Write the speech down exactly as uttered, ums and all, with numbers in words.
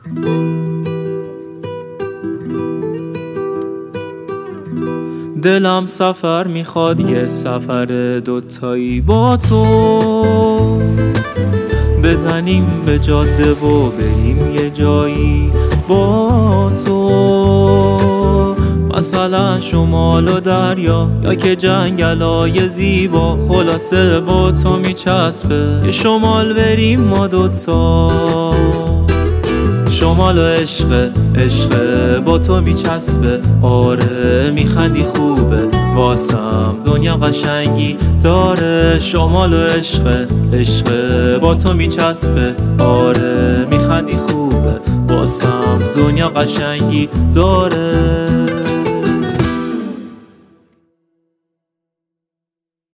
دلم سفر میخواد، یه سفر دوتایی با تو، بزنیم به جاده و بریم یه جایی با تو، مثلا شمال و دریا یا که جنگلای زیبا. خلاصه با تو میچسبه یه شمال بریم ما دوتا. شمال و عشق عشق با تو میچسبه، آره میخندی خوبه واسم دنیا قشنگی داره. شمال و عشق عشق با تو میچسبه، آره میخندی خوبه واسم دنیا قشنگی داره.